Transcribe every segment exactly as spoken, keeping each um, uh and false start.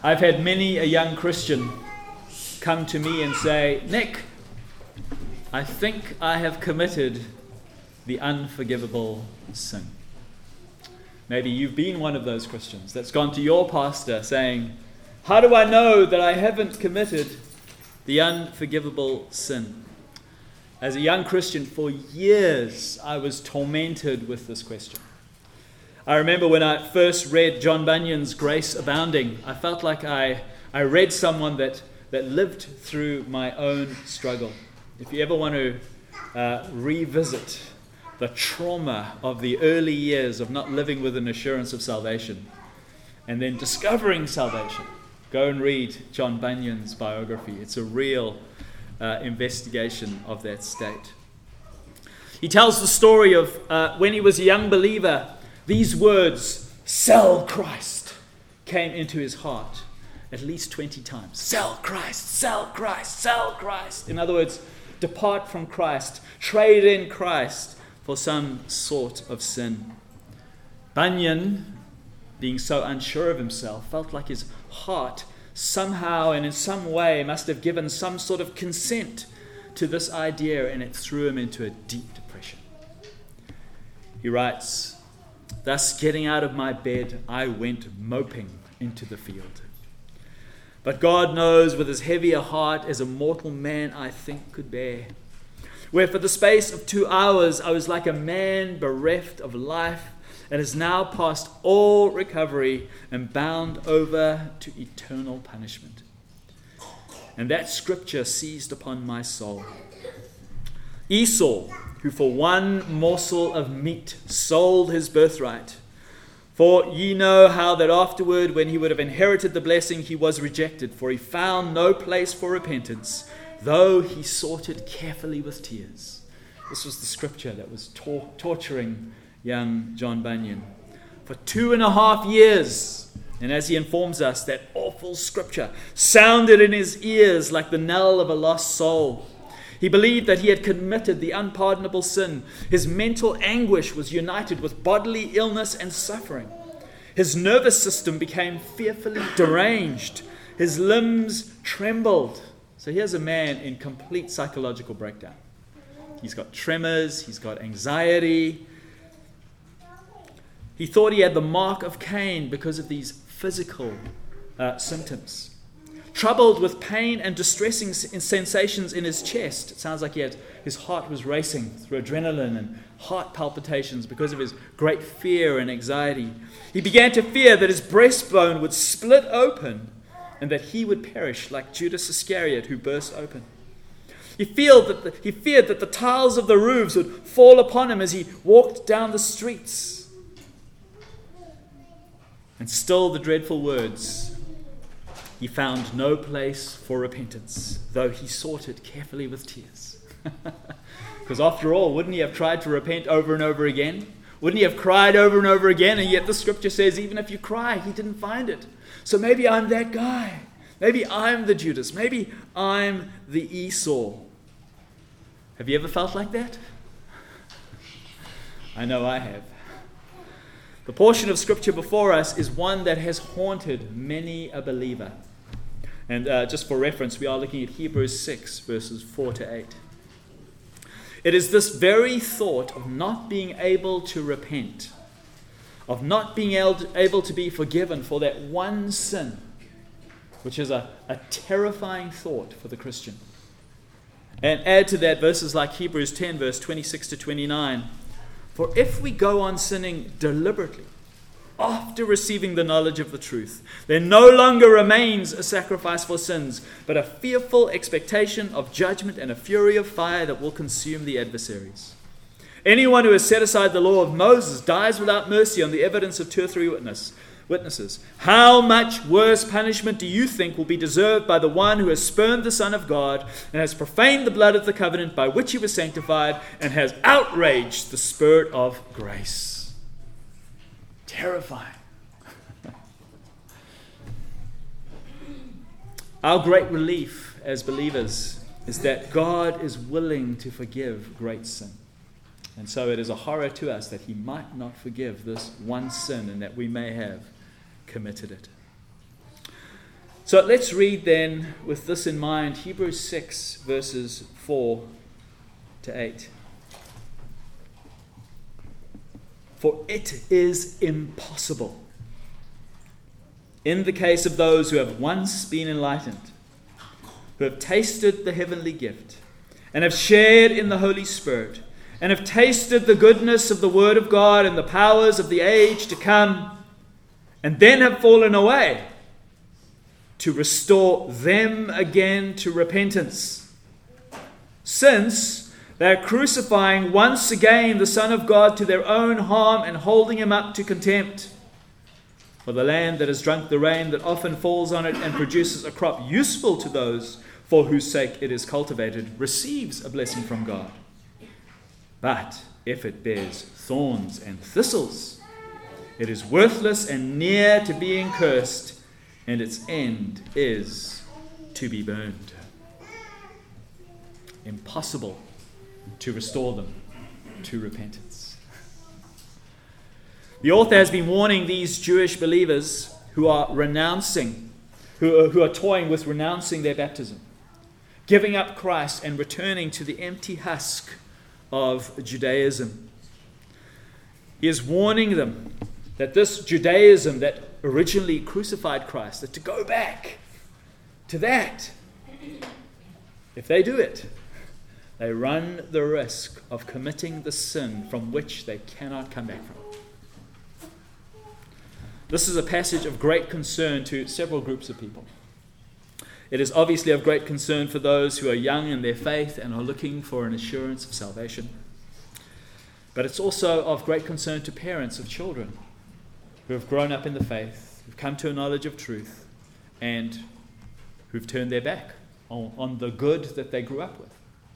I've had many a young Christian come to me and say, Nick, I think I have committed the unforgivable sin. Maybe you've been one of those Christians that's gone to your pastor saying, how do I know that I haven't committed the unforgivable sin? As a young Christian, for years, I was tormented with this question. I remember when I first read John Bunyan's Grace Abounding, I felt like I, I read someone that, that lived through my own struggle. If you ever want to uh, revisit the trauma of the early years of not living with an assurance of salvation and then discovering salvation, go and read John Bunyan's biography. It's a real uh, investigation of that state. He tells the story of uh, when he was a young believer, these words, sell Christ, came into his heart at least twenty times. Sell Christ, sell Christ, sell Christ. In other words, depart from Christ, trade in Christ for some sort of sin. Bunyan, being so unsure of himself, felt like his heart somehow and in some way must have given some sort of consent to this idea, and it threw him into a deep depression. He writes, thus getting out of my bed, I went moping into the field. But God knows with as heavy a heart as a mortal man I think could bear, where for the space of two hours I was like a man bereft of life, and is now past all recovery and bound over to eternal punishment. And that scripture seized upon my soul. Esau, who for one morsel of meat sold his birthright, for ye know how that afterward, when he would have inherited the blessing, he was rejected, for he found no place for repentance, though he sought it carefully with tears. This was the scripture that was tor- torturing young John Bunyan for two and a half years. And as he informs us, that awful scripture sounded in his ears like the knell of a lost soul. He believed that he had committed the unpardonable sin. His mental anguish was united with bodily illness and suffering. His nervous system became fearfully deranged. His limbs trembled. So here's a man in complete psychological breakdown. He's got tremors, he's got anxiety. He thought he had the mark of Cain because of these physical uh, symptoms. Troubled with pain and distressing s- sensations in his chest. It sounds like he had, his heart was racing through adrenaline and heart palpitations because of his great fear and anxiety. He began to fear that his breastbone would split open and that he would perish like Judas Iscariot, who burst open. He, feel that the, he feared that the tiles of the roofs would fall upon him as he walked down the streets. And still the dreadful words, he found no place for repentance, though he sought it carefully with tears. Because after all, wouldn't he have tried to repent over and over again? Wouldn't he have cried over and over again? And yet the scripture says, even if you cry, he didn't find it. So maybe I'm that guy. Maybe I'm the Judas. Maybe I'm the Esau. Have you ever felt like that? I know I have. The portion of scripture before us is one that has haunted many a believer. And uh, just for reference, we are looking at Hebrews six, verses four to eight. It is this very thought of not being able to repent, of not being able to be forgiven for that one sin, which is a, a terrifying thought for the Christian. And add to that verses like Hebrews ten, verse twenty-six to twenty-nine. For if we go on sinning deliberately, after receiving the knowledge of the truth, there no longer remains a sacrifice for sins, but a fearful expectation of judgment and a fury of fire that will consume the adversaries. Anyone who has set aside the law of Moses dies without mercy on the evidence of two or three witness, witnesses. How much worse punishment do you think will be deserved by the one who has spurned the Son of God and has profaned the blood of the covenant by which he was sanctified and has outraged the Spirit of grace? Terrifying. Our great relief as believers is that God is willing to forgive great sin. And so it is a horror to us that he might not forgive this one sin and that we may have committed it. So let's read then, with this in mind, Hebrews six, verses four to eight. For it is impossible, in the case of those who have once been enlightened, who have tasted the heavenly gift, and have shared in the Holy Spirit, and have tasted the goodness of the Word of God and the powers of the age to come, and then have fallen away, to restore them again to repentance, since they are crucifying once again the Son of God to their own harm and holding him up to contempt. For the land that has drunk the rain that often falls on it and produces a crop useful to those for whose sake it is cultivated receives a blessing from God. But if it bears thorns and thistles, it is worthless and near to being cursed, and its end is to be burned. Impossible to restore them to repentance. The author has been warning these Jewish believers who are renouncing, who are, who are toying with renouncing their baptism, giving up Christ and returning to the empty husk of Judaism. He is warning them that this Judaism that originally crucified Christ, that to go back to that, if they do it, they run the risk of committing the sin from which they cannot come back from. This is a passage of great concern to several groups of people. It is obviously of great concern for those who are young in their faith and are looking for an assurance of salvation. But it's also of great concern to parents of children who have grown up in the faith, who've come to a knowledge of truth, and who've turned their back on, on the good that they grew up with.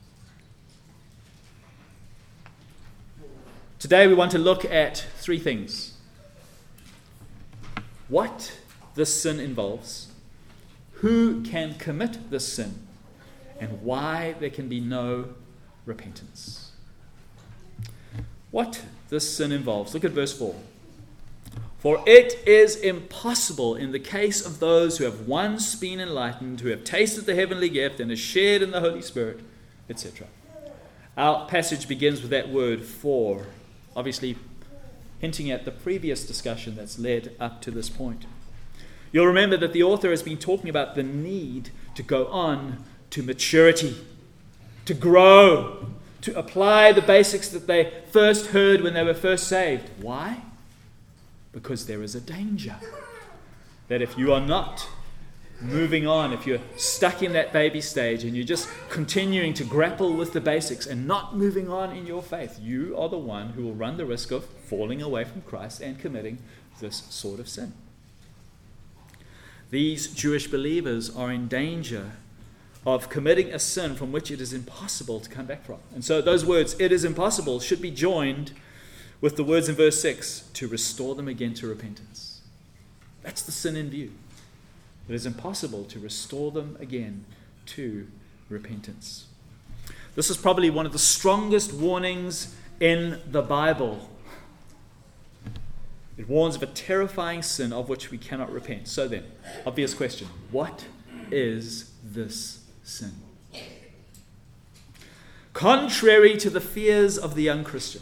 Today we want to look at three things. What this sin involves, who can commit this sin, and why there can be no repentance. What this sin involves. Look at verse four. For it is impossible in the case of those who have once been enlightened, who have tasted the heavenly gift and have shared in the Holy Spirit, et cetera. Our passage begins with that word for, obviously hinting at the previous discussion that's led up to this point. You'll remember that the author has been talking about the need to go on to maturity, to grow, to apply the basics that they first heard when they were first saved. Why? Because there is a danger that if you are not moving on, if you're stuck in that baby stage and you're just continuing to grapple with the basics and not moving on in your faith, you are the one who will run the risk of falling away from Christ and committing this sort of sin. These Jewish believers are in danger of committing a sin from which it is impossible to come back from. And so those words, it is impossible, should be joined with the words in verse six, to restore them again to repentance. That's the sin in view. It is impossible to restore them again to repentance. This is probably one of the strongest warnings in the Bible. It warns of a terrifying sin of which we cannot repent. So then, obvious question, what is this sin? Contrary to the fears of the young Christian,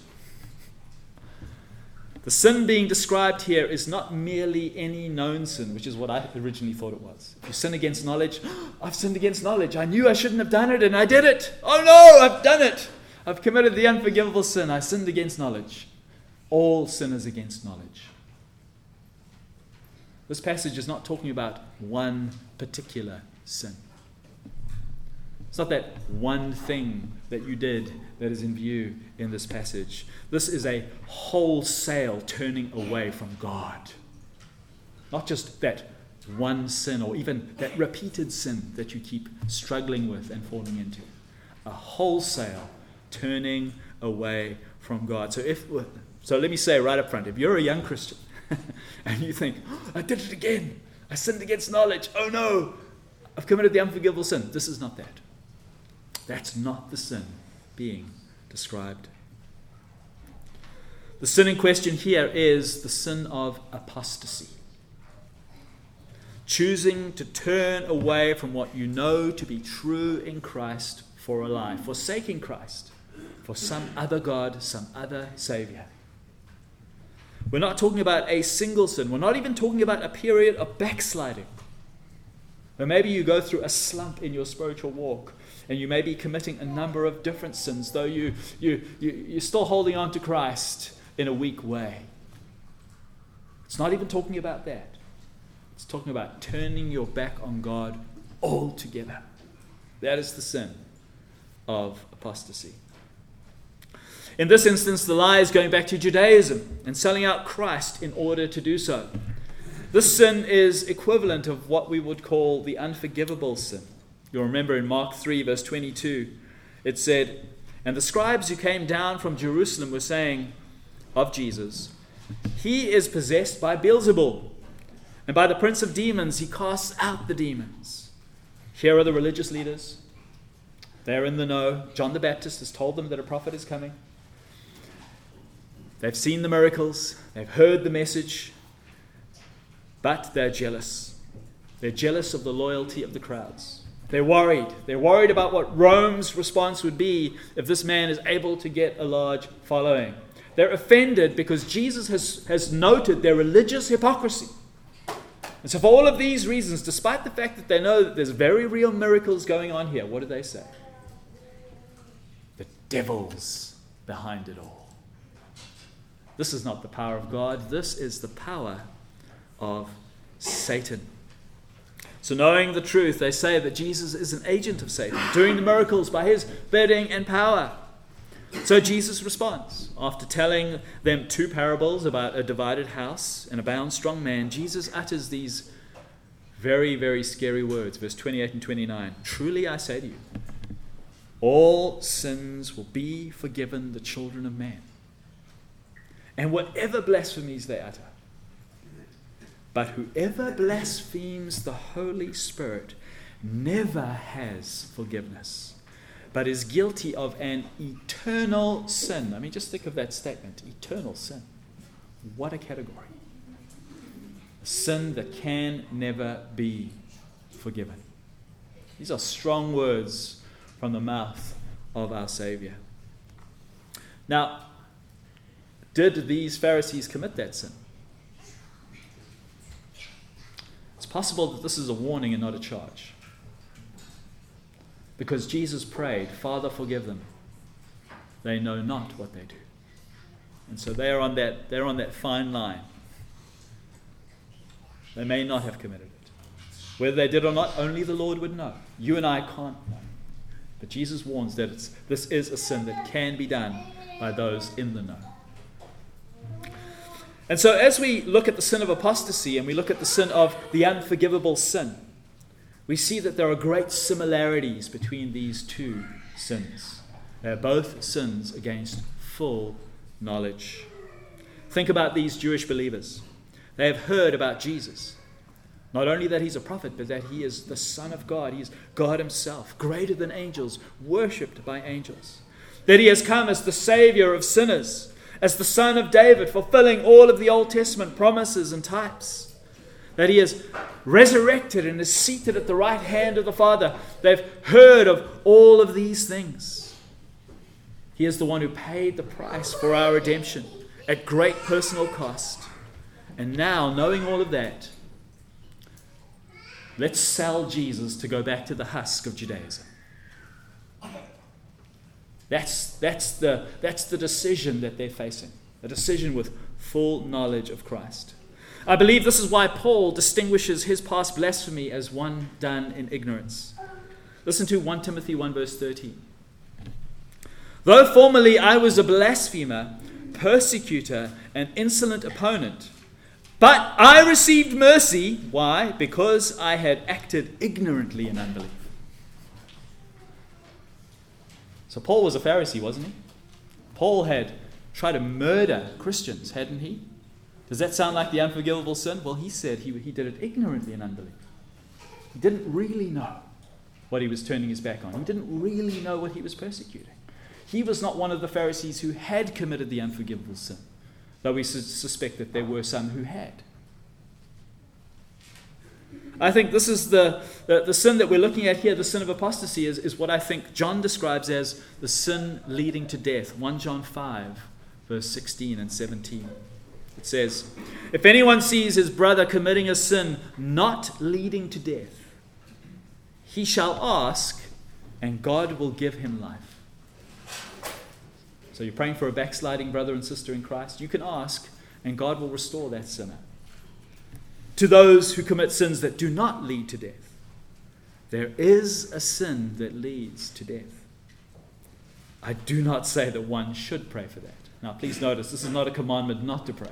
the sin being described here is not merely any known sin, which is what I originally thought it was. If you sin against knowledge, oh, I've sinned against knowledge. I knew I shouldn't have done it and I did it. Oh no, I've done it. I've committed the unforgivable sin. I sinned against knowledge. All sin is against knowledge. This passage is not talking about one particular sin. It's not that one thing that you did that is in view in this passage. This is a wholesale turning away from God. Not just that one sin or even that repeated sin that you keep struggling with and falling into. A wholesale turning away from God. So if so let me say right up front, if you're a young Christian and you think, oh, I did it again. I sinned against knowledge. Oh no, I've committed the unforgivable sin. This is not that. That's not the sin being described. The sin in question here is the sin of apostasy. choosing to turn away from what you know to be true in Christ for a lie, forsaking Christ for some other God, some other Savior. We're not talking about a single sin. We're not even talking about a period of backsliding. Or maybe you go through a slump in your spiritual walk and you may be committing a number of different sins, though you, you, you, you're still holding on to Christ in a weak way. It's not even talking about that. It's talking about turning your back on God altogether. That is the sin of apostasy. In this instance, the lie is going back to Judaism and selling out Christ in order to do so. This sin is equivalent of what we would call the unforgivable sin. You'll remember in Mark three, verse twenty-two, it said, "And the scribes who came down from Jerusalem were saying of Jesus, 'He is possessed by Beelzebul, and by the prince of demons he casts out the demons.'" Here are the religious leaders. They're in the know. John the Baptist has told them that a prophet is coming. They've seen the miracles. They've heard the message. But they're jealous. They're jealous of the loyalty of the crowds. They're worried. They're worried about what Rome's response would be if this man is able to get a large following. They're offended because Jesus has, has noted their religious hypocrisy. And so for all of these reasons, despite the fact that they know that there's very real miracles going on here, what do they say? The devil's behind it all. This is not the power of God. This is the power of Satan. So knowing the truth, they say that Jesus is an agent of Satan, doing the miracles by his bidding and power. So Jesus responds. After telling them two parables about a divided house and a bound strong man, Jesus utters these very, very scary words. Verse twenty-eight and twenty-nine. "Truly I say to you, all sins will be forgiven the children of man, and whatever blasphemies they utter. But whoever blasphemes the Holy Spirit never has forgiveness, but is guilty of an eternal sin." I mean, just think of that statement, eternal sin. What a category. A sin that can never be forgiven. These are strong words from the mouth of our Savior. Now, did these Pharisees commit that sin? It's possible that this is a warning and not a charge. Because Jesus prayed, "Father, forgive them. They know not what they do." And so they are on that, they're on that fine line. They may not have committed it. Whether they did or not, only the Lord would know. You and I can't know. But Jesus warns that it's, this is a sin that can be done by those in the know. And so as we look at the sin of apostasy and we look at the sin of the unforgivable sin, we see that there are great similarities between these two sins. They are both sins against full knowledge. Think about these Jewish believers. They have heard about Jesus. Not only that he's a prophet, but that he is the Son of God. He is God himself, greater than angels, worshipped by angels. That he has come as the Savior of sinners, as the Son of David, fulfilling all of the Old Testament promises and types. That he is resurrected and is seated at the right hand of the Father. They've heard of all of these things. He is the one who paid the price for our redemption at great personal cost. And now, knowing all of that, let's sell Jesus to go back to the husk of Judaism. That's, that's, the, that's the decision that they're facing. A decision with full knowledge of Christ. I believe this is why Paul distinguishes his past blasphemy as one done in ignorance. Listen to First Timothy one verse thirteen. "Though formerly I was a blasphemer, persecutor, and insolent opponent, but I received mercy." Why? "Because I had acted ignorantly in unbelief." So Paul was a Pharisee, wasn't he? Paul had tried to murder Christians, hadn't he? Does that sound like the unforgivable sin? Well, he said he, he did it ignorantly in unbelief. He didn't really know what he was turning his back on. He didn't really know what he was persecuting. He was not one of the Pharisees who had committed the unforgivable sin, though we suspect that there were some who had. I think this is the, the, the sin that we're looking at here, the sin of apostasy, is, is what I think John describes as the sin leading to death. First John five, verse sixteen and seventeen. It says, "If anyone sees his brother committing a sin not leading to death, he shall ask, and God will give him life." So you're praying for a backsliding brother and sister in Christ. You can ask, and God will restore that sinner. To those who commit sins that do not lead to death, there is a sin that leads to death. I do not say that one should pray for that. Now, please notice, this is not a commandment not to pray.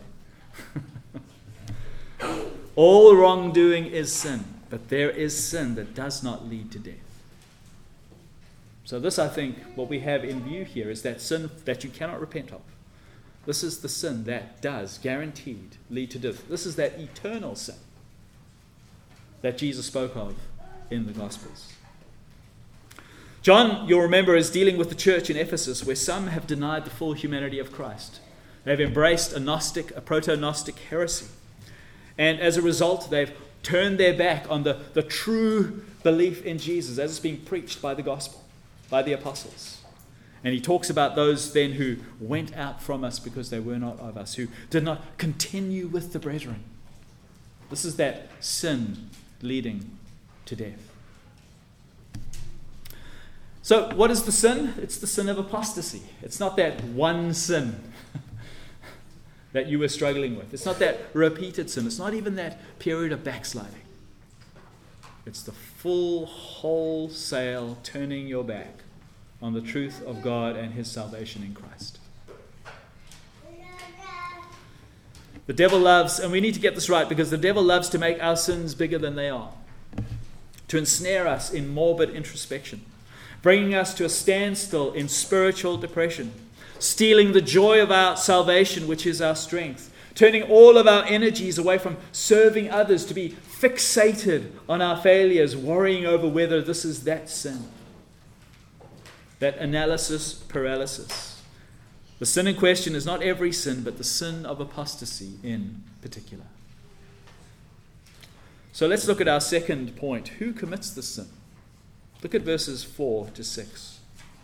All wrongdoing is sin, but there is sin that does not lead to death. So this, I think, what we have in view here is that sin that you cannot repent of. This is the sin that does, guaranteed, lead to death. This is that eternal sin that Jesus spoke of in the Gospels. John, you'll remember, is dealing with the church in Ephesus, where some have denied the full humanity of Christ. They've embraced a Gnostic, a proto-Gnostic heresy. And as a result, they've turned their back on the, the true belief in Jesus as it's being preached by the gospel, by the apostles. And he talks about those then who went out from us because they were not of us, who did not continue with the brethren. This is that sin leading to death. So what is the sin? It's the sin of apostasy. It's not that one sin that you were struggling with. It's not that repeated sin. It's not even that period of backsliding. It's the full, wholesale turning your back on the truth of God and his salvation in Christ. The devil loves, and we need to get this right, because the devil loves to make our sins bigger than they are, to ensnare us in morbid introspection, bringing us to a standstill in spiritual depression, stealing the joy of our salvation, which is our strength, turning all of our energies away from serving others to be fixated on our failures, worrying over whether this is that sin. That analysis paralysis. The sin in question is not every sin, but the sin of apostasy in particular. So let's look at our second point. Who commits the sin? Look at verses four to six.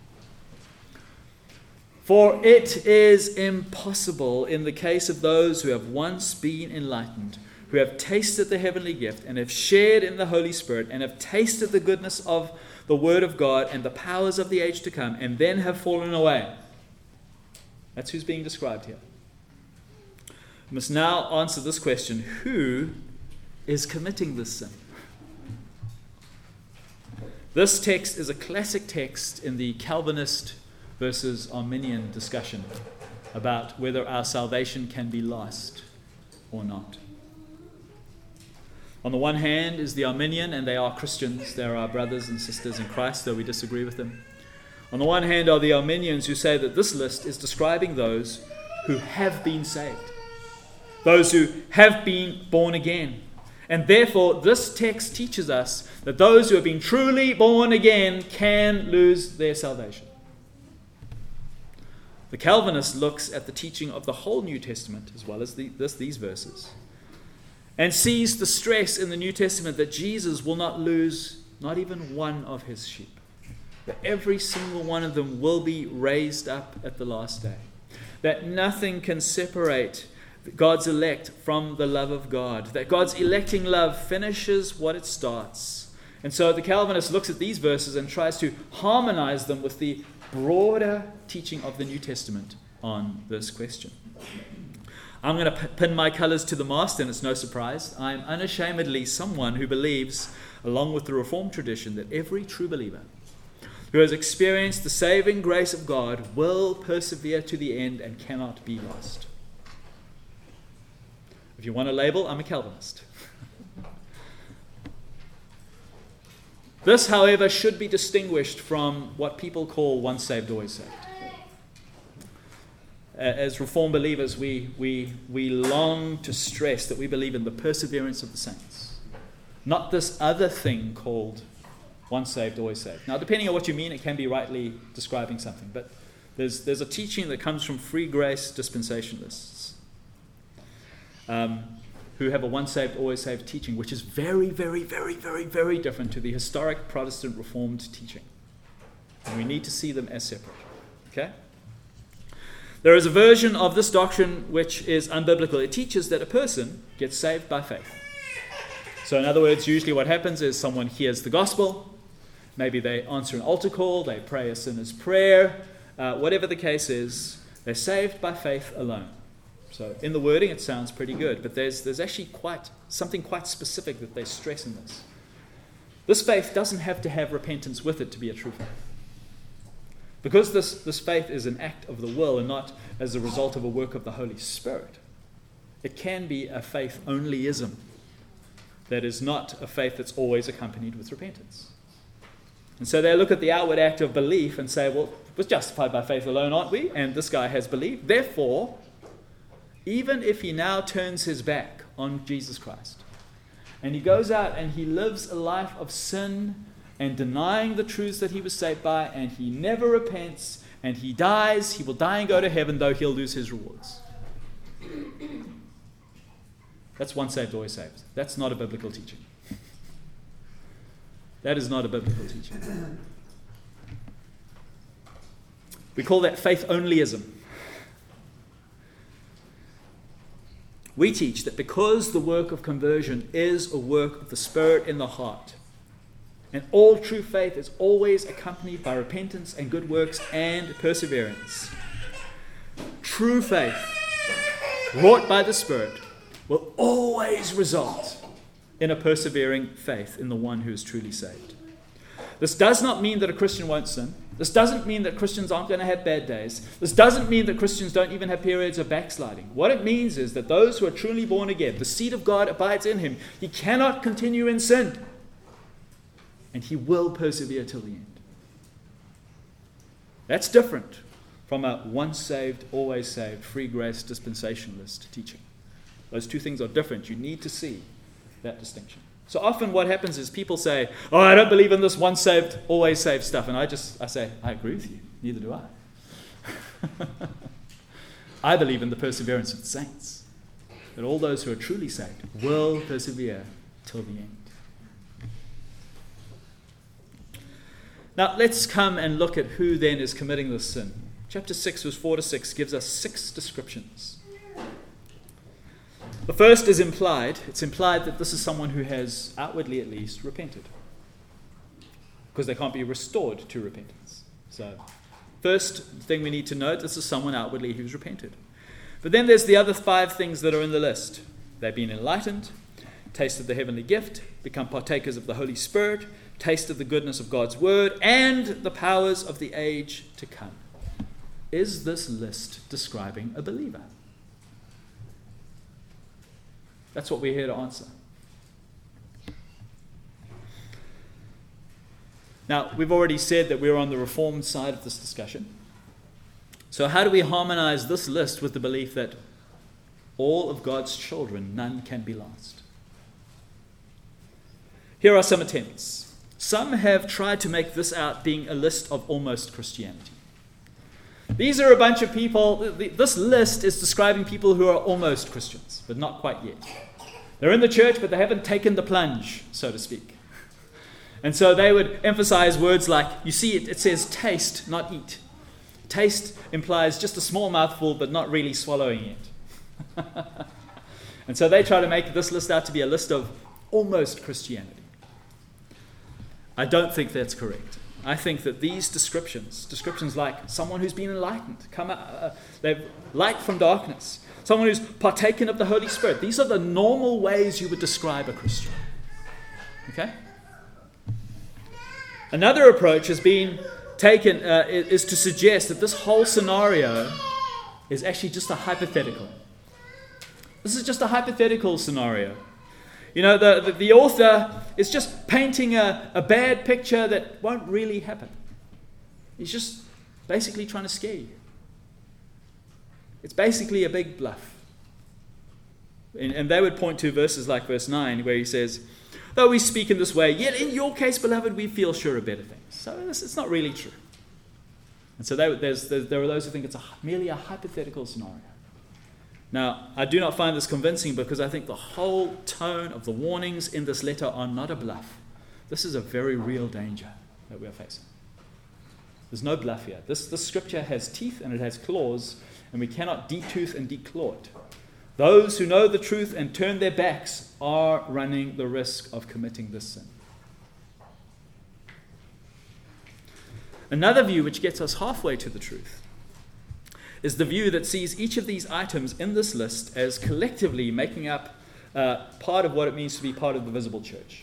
"For it is impossible in the case of those who have once been enlightened, who have tasted the heavenly gift and have shared in the Holy Spirit and have tasted the goodness of the Word of God and the powers of the age to come, and then have fallen away." That's who's being described here. We must now answer this question: who is committing this sin? This text is a classic text in the Calvinist versus Arminian discussion about whether our salvation can be lost or not. On the one hand is the Arminian, and they are Christians. They are our brothers and sisters in Christ, though we disagree with them. On the one hand are the Arminians, who say that this list is describing those who have been saved, those who have been born again. And therefore, this text teaches us that those who have been truly born again can lose their salvation. The Calvinist looks at the teaching of the whole New Testament, as well as the, this, these verses, and sees the stress in the New Testament that Jesus will not lose not even one of his sheep. That every single one of them will be raised up at the last day. That nothing can separate God's elect from the love of God. That God's electing love finishes what it starts. And so the Calvinist looks at these verses and tries to harmonize them with the broader teaching of the New Testament on this question. I'm going to pin my colors to the mast, and it's no surprise. I'm unashamedly someone who believes, along with the Reformed tradition, that every true believer who has experienced the saving grace of God will persevere to the end and cannot be lost. If you want a label, I'm a Calvinist. This, however, should be distinguished from what people call once saved, always saved. As Reformed believers, we, we, we long to stress that we believe in the perseverance of the saints, not this other thing called once saved, always saved. Now, depending on what you mean, it can be rightly describing something, but there's, there's a teaching that comes from free grace dispensationalists. Um, who have a once saved, always saved teaching, which is very, very, very, very, very different to the historic Protestant Reformed teaching. And we need to see them as separate. Okay? There is a version of this doctrine which is unbiblical. It teaches that a person gets saved by faith. So in other words, usually what happens is someone hears the gospel, maybe they answer an altar call, they pray a sinner's prayer, uh, whatever the case is, they're saved by faith alone. So in the wording it sounds pretty good, but there's there's actually quite something quite specific that they stress in this. This faith doesn't have to have repentance with it to be a true faith. Because this, this faith is an act of the will and not as a result of a work of the Holy Spirit, it can be a faith onlyism that is not a faith that's always accompanied with repentance. And so they look at the outward act of belief and say, well, we're justified by faith alone, aren't we? And this guy has believed. Therefore, even if he now turns his back on Jesus Christ, and he goes out and he lives a life of sin and denying the truths that he was saved by, and he never repents, and he dies, he will die and go to heaven, though he'll lose his rewards. That's once saved, always saved. That's not a biblical teaching. That is not a biblical teaching. We call that faith onlyism. We teach that because the work of conversion is a work of the Spirit in the heart, and all true faith is always accompanied by repentance and good works and perseverance, true faith, wrought by the Spirit, will always result in a persevering faith in the one who is truly saved. This does not mean that a Christian won't sin. This doesn't mean that Christians aren't going to have bad days. This doesn't mean that Christians don't even have periods of backsliding. What it means is that those who are truly born again, the seed of God abides in him. He cannot continue in sin. And he will persevere till the end. That's different from a once saved, always saved, free grace dispensationalist teaching. Those two things are different. You need to see that distinction. So often what happens is people say, oh, I don't believe in this once saved, always saved stuff. And I just, I say, I agree with you. Neither do I. I believe in the perseverance of the saints. That all those who are truly saved will persevere till the end. Now let's come and look at who then is committing this sin. Chapter six, verse four to six gives us six descriptions. The first is implied. It's implied that this is someone who has, outwardly at least, repented. Because they can't be restored to repentance. So, first thing we need to note, this is someone outwardly who's repented. But then there's the other five things that are in the list. They've been enlightened, tasted the heavenly gift, become partakers of the Holy Spirit, tasted the goodness of God's word, and the powers of the age to come. Is this list describing a believer? That's what we're here to answer. Now, we've already said that we're on the Reformed side of this discussion. So how do we harmonize this list with the belief that all of God's children, none can be lost? Here are some attempts. Some have tried to make this out being a list of almost Christianity. These are a bunch of people, this list is describing people who are almost Christians, but not quite yet. They're in the church, but they haven't taken the plunge, so to speak. And so they would emphasize words like, you see, it, it says taste, not eat. Taste implies just a small mouthful, but not really swallowing it. And so they try to make this list out to be a list of almost Christianity. I don't think that's correct. I think that these descriptions, descriptions like someone who's been enlightened, come out, uh, they've light from darkness, someone who's partaken of the Holy Spirit, these are the normal ways you would describe a Christian. Okay? Another approach has been taken, uh, is to suggest that this whole scenario is actually just a hypothetical. This is just a hypothetical scenario. You know, the, the, the author is just painting a, a bad picture that won't really happen. He's just basically trying to scare you. It's basically a big bluff. And, and they would point to verses like verse nine, where he says, though we speak in this way, yet in your case, beloved, we feel sure of better things. So this, it's not really true. And so they, there's, there's, there are those who think it's a, merely a hypothetical scenario. Now, I do not find this convincing because I think the whole tone of the warnings in this letter are not a bluff. This is a very real danger that we are facing. There's no bluff here. This, this scripture has teeth and it has claws, and we cannot detooth and declaw it. Those who know the truth and turn their backs are running the risk of committing this sin. Another view which gets us halfway to the truth is the view that sees each of these items in this list as collectively making up uh, part of what it means to be part of the visible church.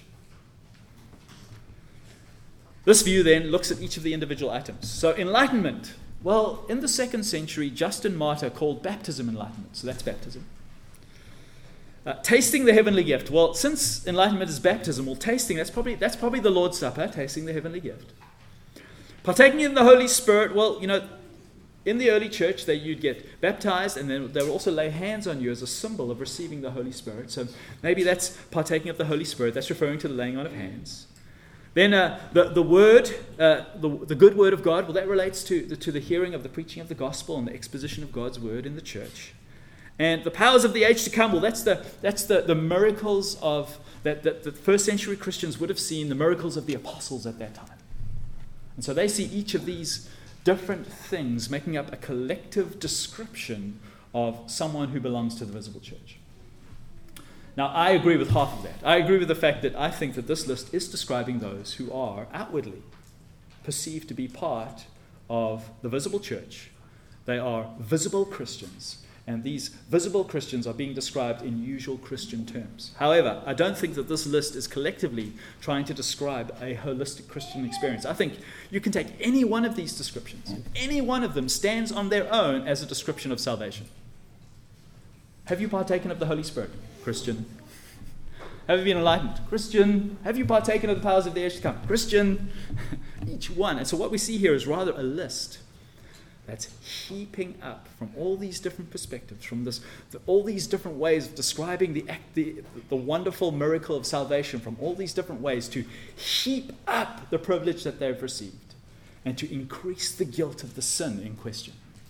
This view then looks at each of the individual items. So enlightenment, well, in the second century, Justin Martyr called baptism enlightenment. So that's baptism. Uh, tasting the heavenly gift. Well, since enlightenment is baptism, well, tasting, that's probably, that's probably the Lord's Supper, tasting the heavenly gift. Partaking in the Holy Spirit, well, you know, in the early church, they, you'd get baptized, and then they would also lay hands on you as a symbol of receiving the Holy Spirit. So maybe that's partaking of the Holy Spirit. That's referring to the laying on of hands. Then uh, the, the word, uh, the, the good word of God, well, that relates to the, to the hearing of the preaching of the gospel and the exposition of God's word in the church. And the powers of the age to come, well, that's the, that's the, the miracles of, that, that the first century Christians would have seen, the miracles of the apostles at that time. And so they see each of these different things making up a collective description of someone who belongs to the visible church. Now, I agree with half of that. I agree with the fact that I think that this list is describing those who are outwardly perceived to be part of the visible church. They are visible Christians, and these visible Christians are being described in usual Christian terms. However, I don't think that this list is collectively trying to describe a holistic Christian experience. I think you can take any one of these descriptions, and any one of them stands on their own as a description of salvation. Have you partaken of the Holy Spirit? Christian. Have you been enlightened? Christian. Have you partaken of the powers of the age to come? Christian. Each one. And so what we see here is rather a list that's heaping up from all these different perspectives, from this, the, all these different ways of describing the, act, the, the wonderful miracle of salvation, from all these different ways to heap up the privilege that they've received and to increase the guilt of the sin in question.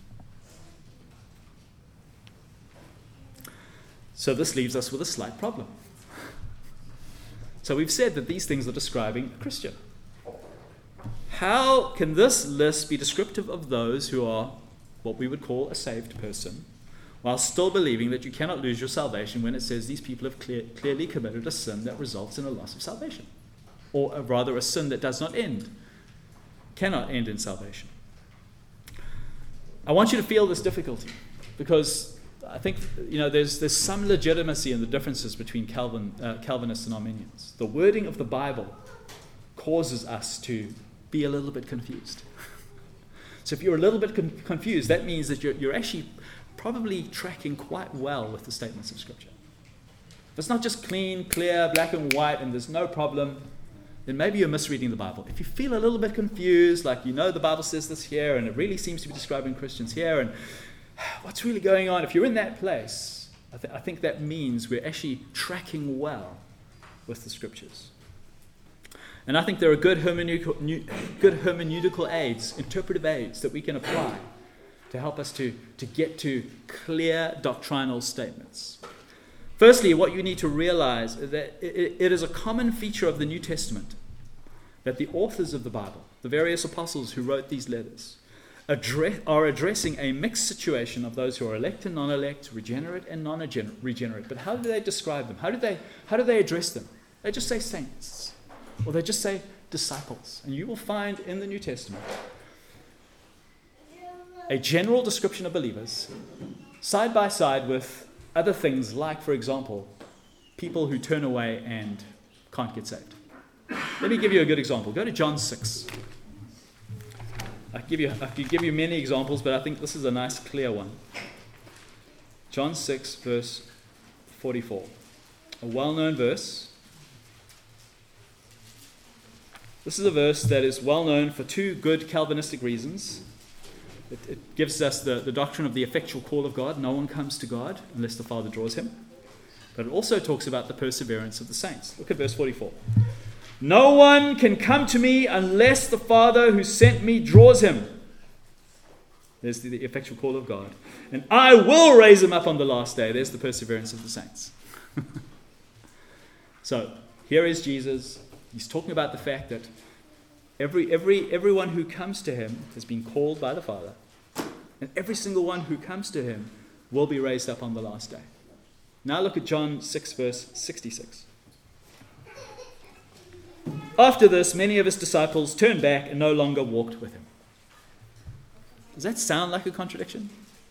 So this leaves us with a slight problem. So we've said that these things are describing a Christian. How can this list be descriptive of those who are what we would call a saved person, while still believing that you cannot lose your salvation when it says these people have clear, clearly committed a sin that results in a loss of salvation? Or uh, rather a sin that does not end, cannot end in salvation. I want you to feel this difficulty because I think, you know, there's there's some legitimacy in the differences between Calvin, uh, Calvinists and Arminians. The wording of the Bible causes us to be a little bit confused. So if you're a little bit con- confused, that means that you're, you're actually probably tracking quite well with the statements of Scripture. If it's not just clean, clear, black and white, and there's no problem, then maybe you're misreading the Bible. If you feel a little bit confused, like you know the Bible says this here, and it really seems to be describing Christians here, and what's really going on? If you're in that place, I, th- I think that means we're actually tracking well with the Scriptures. And I think there are good hermeneutical, good hermeneutical aids, interpretive aids that we can apply to help us to, to get to clear doctrinal statements. Firstly, what you need to realize is that it, it is a common feature of the New Testament that the authors of the Bible, the various apostles who wrote these letters, Address, are addressing a mixed situation of those who are elect and non-elect, regenerate and non-regenerate. But how do they describe them? How do they, how do they address them? They just say saints, or they just say disciples. And you will find in the New Testament a general description of believers side by side with other things like, for example, people who turn away and can't get saved. Let me give you a good example. Go to John six. I could give you, I could give you many examples, but I think this is a nice, clear one. John six, verse forty-four. A well-known verse. This is a verse that is well-known for two good Calvinistic reasons. It, it gives us the, the doctrine of the effectual call of God. No one comes to God unless the Father draws him. But it also talks about the perseverance of the saints. Look at verse forty-four. No one can come to me unless the Father who sent me draws him. There's the, the effectual call of God. And I will raise him up on the last day. There's the perseverance of the saints. So here is Jesus. He's talking about the fact that every every everyone who comes to him has been called by the Father. And every single one who comes to him will be raised up on the last day. Now look at John six, verse sixty-six. After this, many of his disciples turned back and no longer walked with him. Does that sound like a contradiction?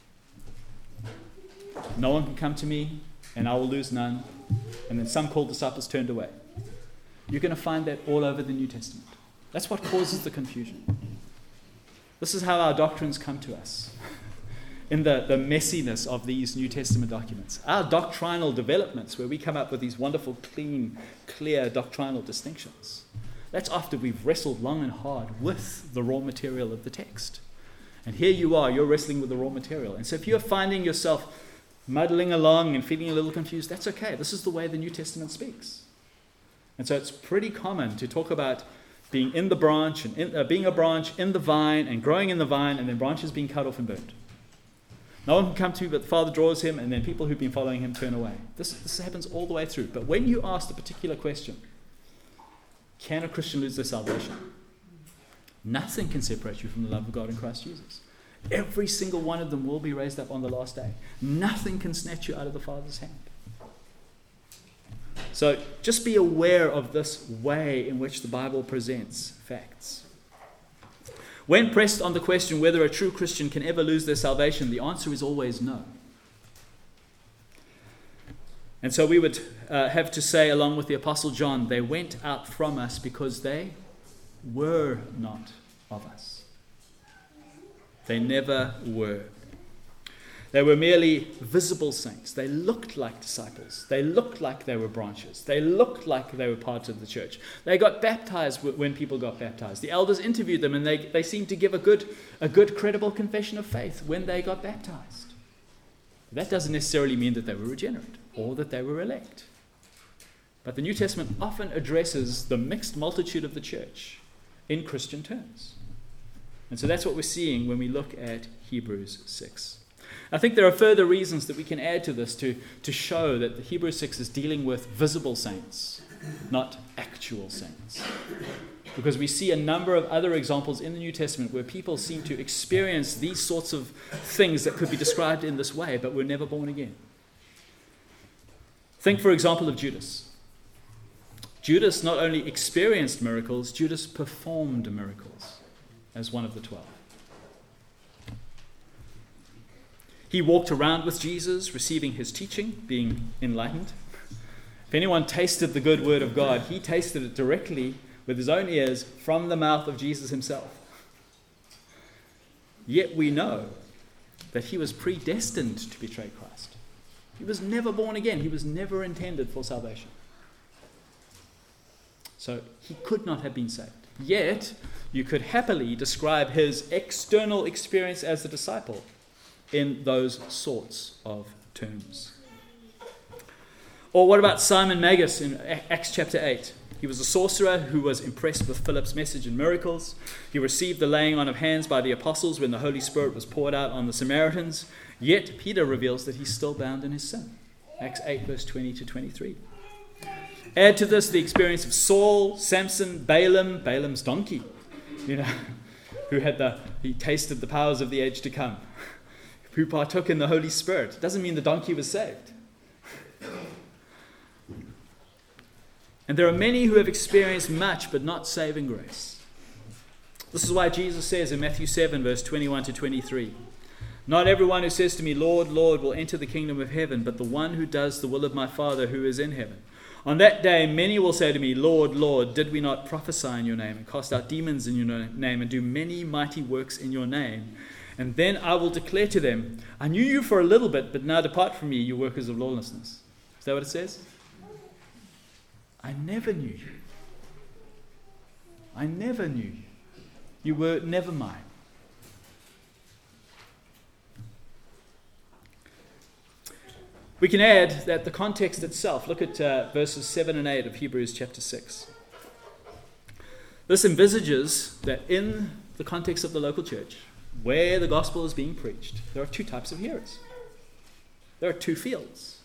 No one can come to me, and I will lose none. And then some called disciples turned away. You're going to find that all over the New Testament. That's what causes the confusion. This is how our doctrines come to us, in the, the messiness of these New Testament documents. Our doctrinal developments, where we come up with these wonderful, clean, clear doctrinal distinctions. That's after we've wrestled long and hard with the raw material of the text. And here you are, you're wrestling with the raw material. And so if you're finding yourself muddling along and feeling a little confused, that's okay. This is the way the New Testament speaks. And so it's pretty common to talk about being in the branch, and in, uh, being a branch in the vine, and growing in the vine, and then branches being cut off and burnt. No one can come to me, but the Father draws him, and then people who've been following him turn away. This, this happens all the way through. But when you ask the particular question, can a Christian lose their salvation? Nothing can separate you from the love of God in Christ Jesus. Every single one of them will be raised up on the last day. Nothing can snatch you out of the Father's hand. So just be aware of this way in which the Bible presents facts. When pressed on the question whether a true Christian can ever lose their salvation, the answer is always no. And so we would uh, have to say, along with the Apostle John, they went out from us because they were not of us. They never were. They were merely visible saints. They looked like disciples. They looked like they were branches. They looked like they were parts of the church. They got baptized when people got baptized. The elders interviewed them, and they, they seemed to give a good, a good, credible confession of faith when they got baptized. That doesn't necessarily mean that they were regenerate or that they were elect. But the New Testament often addresses the mixed multitude of the church in Christian terms. And so that's what we're seeing when we look at Hebrews six. I think there are further reasons that we can add to this to, to show that the Hebrews six is dealing with visible saints, not actual saints. Because we see a number of other examples in the New Testament where people seem to experience these sorts of things that could be described in this way, but were never born again. Think, for example, of Judas. Judas not only experienced miracles, Judas performed miracles as one of the twelve. He walked around with Jesus, receiving his teaching, being enlightened. If anyone tasted the good word of God, he tasted it directly with his own ears from the mouth of Jesus himself. Yet we know that he was predestined to betray Christ. He was never born again. He was never intended for salvation. So he could not have been saved. Yet you could happily describe his external experience as a disciple in those sorts of terms. Or what about Simon Magus in Acts chapter eight? He was a sorcerer who was impressed with Philip's message and miracles. He received the laying on of hands by the apostles when the Holy Spirit was poured out on the Samaritans. Yet Peter reveals that he's still bound in his sin. Acts eight, verse twenty to twenty-three. Add to this the experience of Saul, Samson, Balaam, Balaam's donkey, you know, who had the, he tasted the powers of the age to come, who partook in the Holy Spirit. It doesn't mean the donkey was saved. And there are many who have experienced much but not saving grace. This is why Jesus says in Matthew seven, verse twenty-one to twenty-three, "Not everyone who says to me, 'Lord, Lord,' will enter the kingdom of heaven, but the one who does the will of my Father who is in heaven. On that day, many will say to me, 'Lord, Lord, did we not prophesy in your name and cast out demons in your name and do many mighty works in your name?' And then I will declare to them, 'I knew you for a little bit, but now depart from me, you workers of lawlessness.'" Is that what it says? I never knew you. I never knew you. You were never mine. We can add that the context itself, look at uh, verses seven and eight of Hebrews chapter six. This envisages that in the context of the local church, where the gospel is being preached, there are two types of hearers. There are two fields.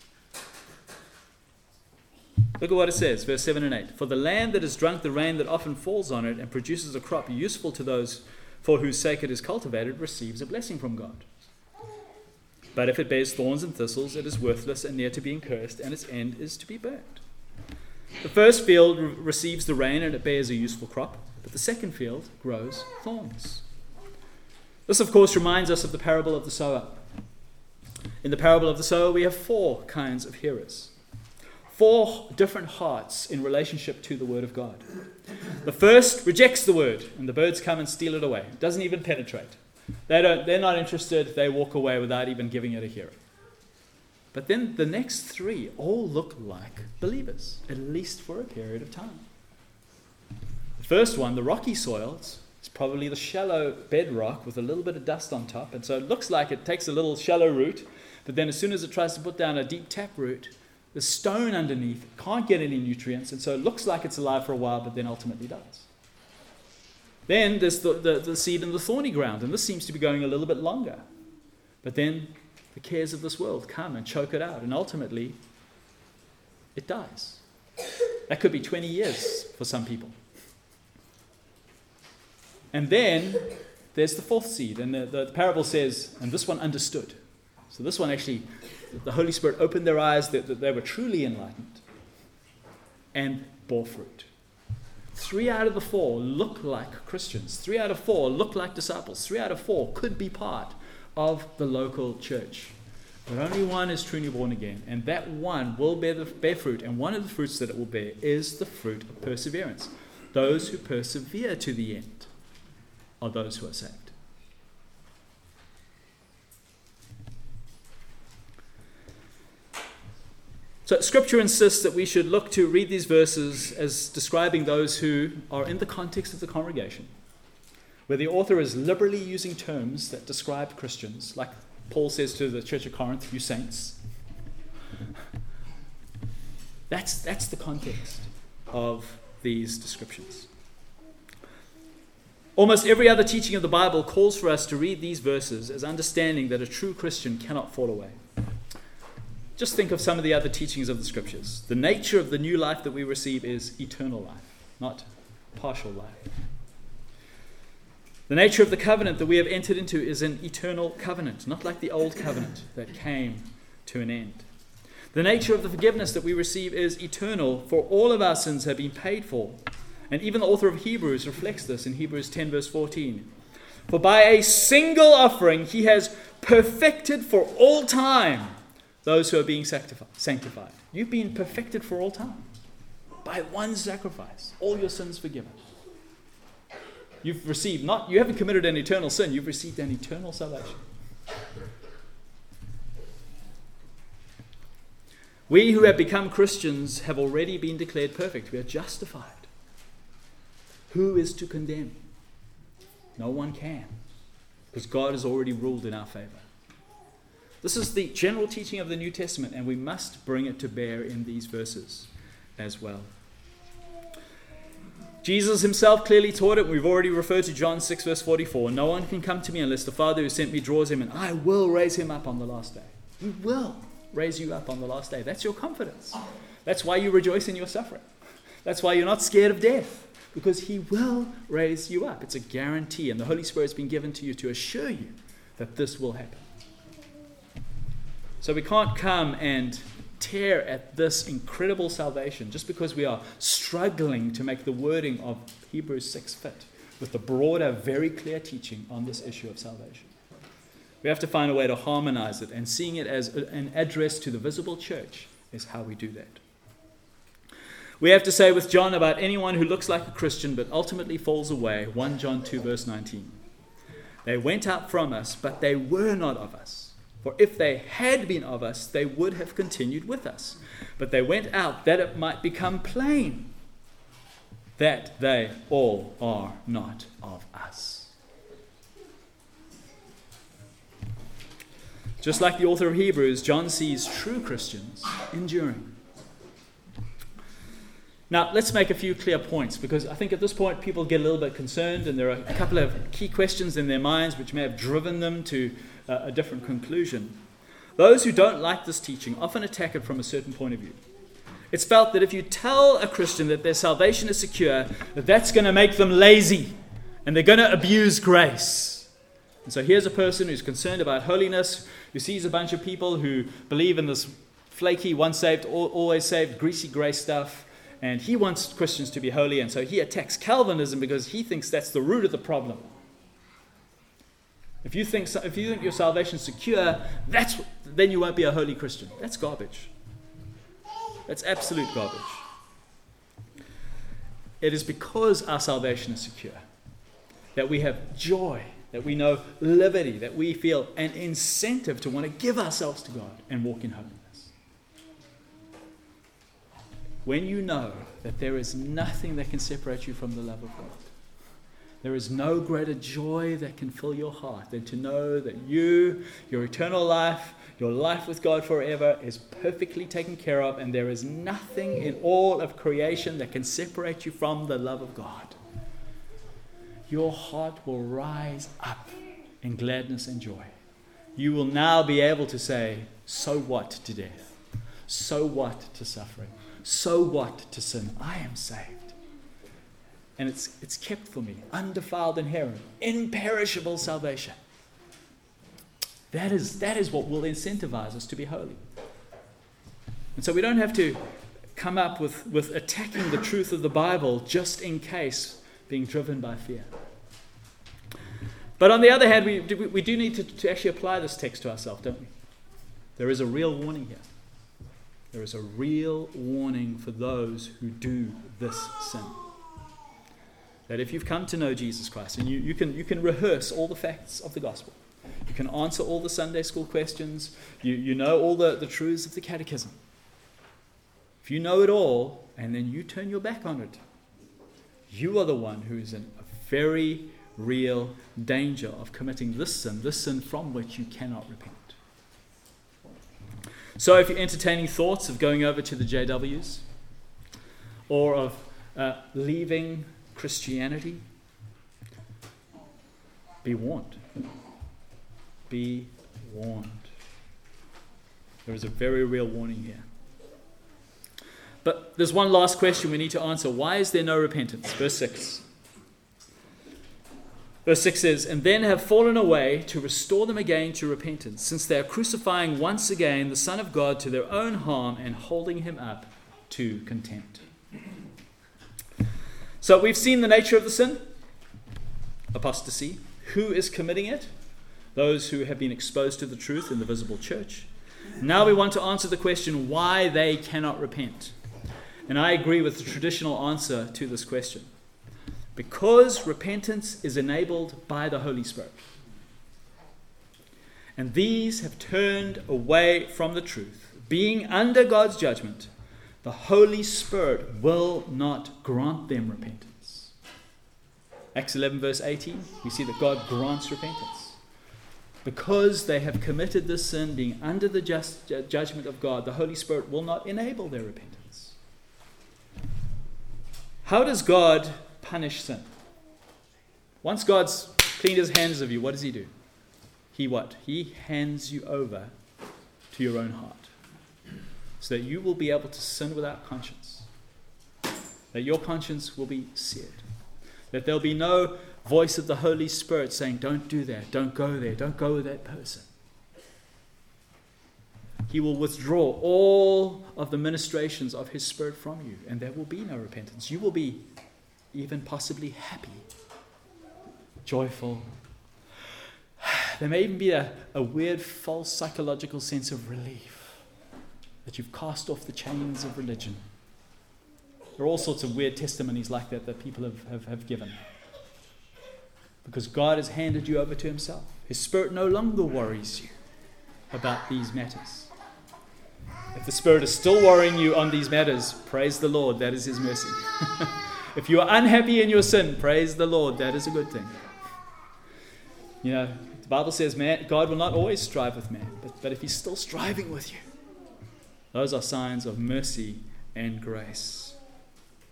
Look at what it says, verse seven and eight. For the land that has drunk the rain that often falls on it and produces a crop useful to those for whose sake it is cultivated receives a blessing from God. But if it bears thorns and thistles, it is worthless and near to being cursed, and its end is to be burnt. The first field re- receives the rain and it bears a useful crop, but the second field grows thorns. This, of course, reminds us of the parable of the sower. In the parable of the sower, we have four kinds of hearers. Four different hearts in relationship to the word of God. The first rejects the word, and the birds come and steal it away. It doesn't even penetrate. They don't, they're not interested. They walk away without even giving it a hearing. But then the next three all look like believers, at least for a period of time. The first one, the rocky soil, it's, it's probably the shallow bedrock with a little bit of dust on top. And so it looks like it takes a little shallow root, but then as soon as it tries to put down a deep tap root, the stone underneath can't get any nutrients, and so it looks like it's alive for a while, but then ultimately dies. Then there's the, the, the seed in the thorny ground, and this seems to be going a little bit longer. But then the cares of this world come and choke it out, and ultimately it dies. That could be twenty years for some people. And then there's the fourth seed, and the, the parable says, and this one understood. So this one actually, the Holy Spirit opened their eyes, that, that they were truly enlightened, and bore fruit. Three out of the four look like Christians. Three out of four look like disciples. Three out of four could be part of the local church. But only one is truly born again, and that one will bear, the, bear fruit, and one of the fruits that it will bear is the fruit of perseverance. Those who persevere to the end are those who are saved. So Scripture insists that we should look to read these verses as describing those who are in the context of the congregation, where the author is liberally using terms that describe Christians, like Paul says to the church of Corinth, you saints. That's, that's the context of these descriptions. Almost every other teaching of the Bible calls for us to read these verses as understanding that a true Christian cannot fall away. Just think of some of the other teachings of the Scriptures. The nature of the new life that we receive is eternal life, not partial life. The nature of the covenant that we have entered into is an eternal covenant, not like the old covenant that came to an end. The nature of the forgiveness that we receive is eternal, for all of our sins have been paid for. And even the author of Hebrews reflects this in Hebrews ten verse fourteen. For by a single offering he has perfected for all time those who are being sanctified. You've been perfected for all time. By one sacrifice, all your sins forgiven. You've received, not, you haven't committed an eternal sin, you've received an eternal salvation. We who have become Christians have already been declared perfect. We are justified. Who is to condemn? No one can, because God has already ruled in our favor. This is the general teaching of the New Testament, and we must bring it to bear in these verses as well. Jesus himself clearly taught it. We've already referred to John six verse forty-four. No one can come to me unless the Father who sent me draws him, and I will raise him up on the last day. He will raise you up on the last day. That's your confidence. That's why you rejoice in your suffering. That's why you're not scared of death, because he will raise you up. It's a guarantee, and the Holy Spirit has been given to you to assure you that this will happen. So we can't come and tear at this incredible salvation just because we are struggling to make the wording of Hebrews six fit with the broader, very clear teaching on this issue of salvation. We have to find a way to harmonize it, and seeing it as an address to the visible church is how we do that. We have to say with John about anyone who looks like a Christian but ultimately falls away, First John two verse nineteen. They went out from us, but they were not of us. For if they had been of us, they would have continued with us. But they went out that it might become plain that they all are not of us. Just like the author of Hebrews, John sees true Christians enduring. Now, let's make a few clear points, because I think at this point people get a little bit concerned, and there are a couple of key questions in their minds which may have driven them to uh, a different conclusion. Those who don't like this teaching often attack it from a certain point of view. It's felt that if you tell a Christian that their salvation is secure, that that's going to make them lazy, and they're going to abuse grace. And so here's a person who's concerned about holiness, who sees a bunch of people who believe in this flaky, once saved, always saved, greasy grace stuff, and he wants Christians to be holy, and so he attacks Calvinism because he thinks that's the root of the problem. If you think if you think your salvation is secure, that's then you won't be a holy Christian. That's garbage. That's absolute garbage. It is because our salvation is secure that we have joy, that we know liberty, that we feel an incentive to want to give ourselves to God and walk in holiness. When you know that there is nothing that can separate you from the love of God, there is no greater joy that can fill your heart than to know that you, your eternal life, your life with God forever is perfectly taken care of, and there is nothing in all of creation that can separate you from the love of God. Your heart will rise up in gladness and joy. You will now be able to say, so what to death? So what to suffering? So what to sin? I am saved. And it's it's kept for me, undefiled, inherent, imperishable salvation. That is, that is what will incentivize us to be holy. And so we don't have to come up with, with attacking the truth of the Bible just in case, being driven by fear. But on the other hand, we, we do need to, to actually apply this text to ourselves, don't we? There is a real warning here. There is a real warning for those who do this sin. That if you've come to know Jesus Christ, and you, you can you can rehearse all the facts of the gospel, you can answer all the Sunday school questions, you, you know all the, the truths of the catechism. If you know it all, and then you turn your back on it, you are the one who is in a very real danger of committing this sin, this sin from which you cannot repent. So if you're entertaining thoughts of going over to the J Ws, or of uh, leaving Christianity, be warned. Be warned. There is a very real warning here. But there's one last question we need to answer. Why is there no repentance? Verse six. Verse six says, and then have fallen away to restore them again to repentance, since they are crucifying once again the Son of God to their own harm and holding him up to contempt. So we've seen the nature of the sin, apostasy. Who is committing it? Those who have been exposed to the truth in the visible church. Now we want to answer the question why they cannot repent. And I agree with the traditional answer to this question. Because repentance is enabled by the Holy Spirit. And these have turned away from the truth. Being under God's judgment, the Holy Spirit will not grant them repentance. Acts eleven verse eighteen, we see that God grants repentance. Because they have committed this sin, being under the just judgment of God, the Holy Spirit will not enable their repentance. How does God punish sin? Once God's cleaned his hands of you, what does he do? He what? He hands you over to your own heart, so that you will be able to sin without conscience. That your conscience will be seared. That there'll be no voice of the Holy Spirit saying, don't do that, don't go there, don't go with that person. He will withdraw all of the ministrations of his Spirit from you, and there will be no repentance. You will be even possibly happy, joyful. There may even be a, a weird, false psychological sense of relief that you've cast off the chains of religion. There are all sorts of weird testimonies like that that people have, have, have given. Because God has handed you over to himself. His Spirit no longer worries you about these matters. If the Spirit is still worrying you on these matters, praise the Lord, that is his mercy. If you are unhappy in your sin, praise the Lord, that is a good thing. You know, the Bible says man, God will not always strive with man, but, but if he's still striving with you, those are signs of mercy and grace.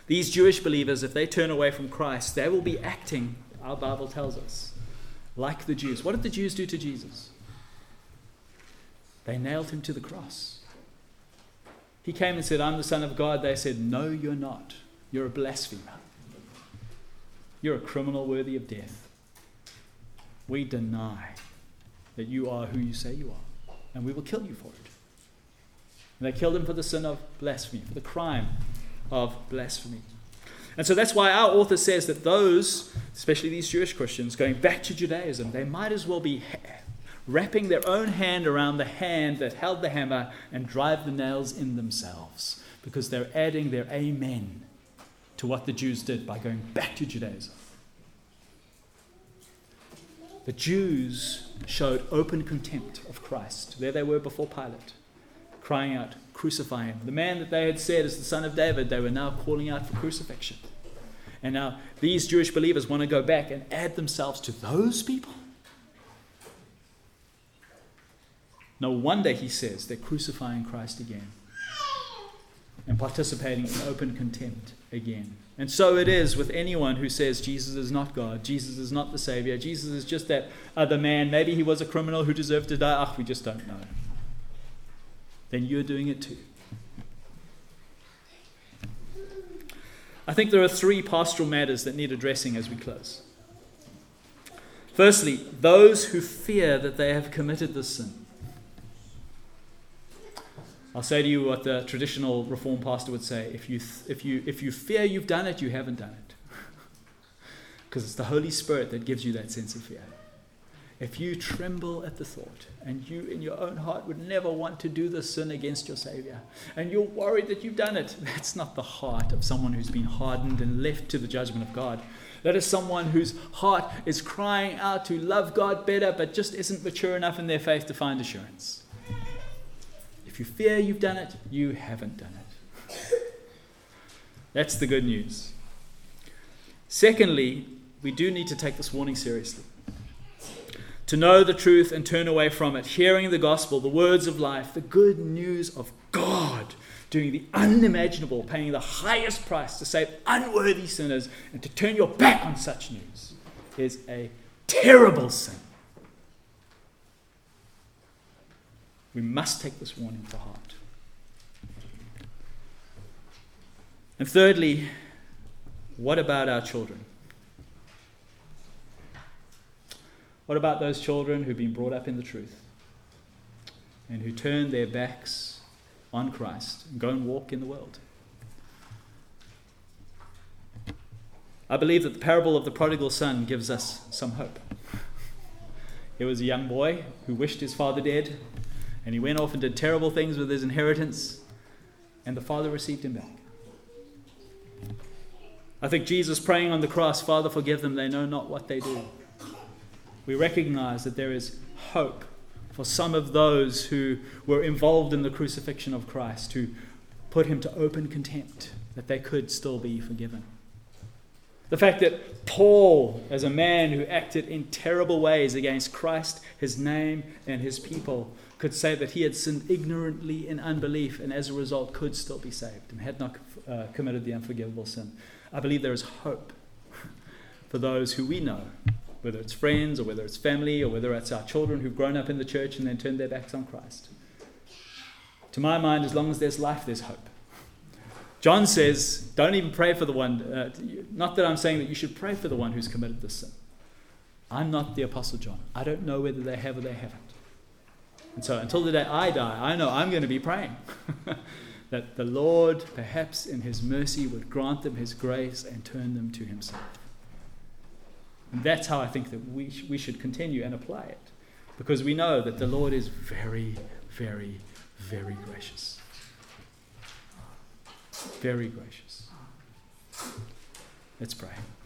These Jewish believers, if they turn away from Christ, they will be acting, our Bible tells us, like the Jews. What did the Jews do to Jesus? They nailed him to the cross. He came and said, I'm the Son of God. They said, no, you're not. You're a blasphemer. You're a criminal worthy of death. We deny that you are who you say you are, and we will kill you for it. And they killed him for the sin of blasphemy, for the crime of blasphemy. And so that's why our author says that those, especially these Jewish Christians, going back to Judaism, they might as well be wrapping their own hand around the hand that held the hammer and drive the nails in themselves, because they're adding their amen to what the Jews did by going back to Judaism. The Jews showed open contempt of Christ. There they were before Pilate, crying out, crucify him. The man that they had said is the Son of David, they were now calling out for crucifixion. And now these Jewish believers want to go back and add themselves to those people. No wonder, he says, they're crucifying Christ again and participating in open contempt again. And so it is with anyone who says Jesus is not God, Jesus is not the Savior, Jesus is just that other man, maybe he was a criminal who deserved to die, ah, we just don't know. Then you're doing it too. I think there are three pastoral matters that need addressing as we close. Firstly, those who fear that they have committed this sin. I'll say to you what the traditional Reformed pastor would say. If you, if you, if you fear you've done it, you haven't done it. Because it's the Holy Spirit that gives you that sense of fear. If you tremble at the thought, and you in your own heart would never want to do this sin against your Savior, and you're worried that you've done it, that's not the heart of someone who's been hardened and left to the judgment of God. That is someone whose heart is crying out to love God better, but just isn't mature enough in their faith to find assurance. If you fear you've done it, you haven't done it. That's the good news. Secondly, we do need to take this warning seriously. To know the truth and turn away from it, hearing the gospel, the words of life, the good news of God, doing the unimaginable, paying the highest price to save unworthy sinners, and to turn your back on such news is a terrible sin. We must take this warning to heart. And thirdly, what about our children? What about those children who've been brought up in the truth and who turn their backs on Christ and go and walk in the world? I believe that the parable of the prodigal son gives us some hope. There was a young boy who wished his father dead, and he went off and did terrible things with his inheritance, and the father received him back. I think Jesus praying on the cross, Father, forgive them, they know not what they do. We recognize that there is hope for some of those who were involved in the crucifixion of Christ, who put him to open contempt, that they could still be forgiven. The fact that Paul, as a man who acted in terrible ways against Christ, his name, and his people, could say that he had sinned ignorantly in unbelief and as a result could still be saved and had not uh, committed the unforgivable sin. I believe there is hope for those who we know, whether it's friends or whether it's family or whether it's our children who've grown up in the church and then turned their backs on Christ. To my mind, as long as there's life, there's hope. John says, don't even pray for the one, uh, not that I'm saying that you should pray for the one who's committed this sin. I'm not the Apostle John. I don't know whether they have or they haven't. And so until the day I die, I know I'm going to be praying that the Lord, perhaps in his mercy, would grant them his grace and turn them to himself. And that's how I think that we, sh- we should continue and apply it. Because we know that the Lord is very, very, very gracious. Very gracious. Let's pray.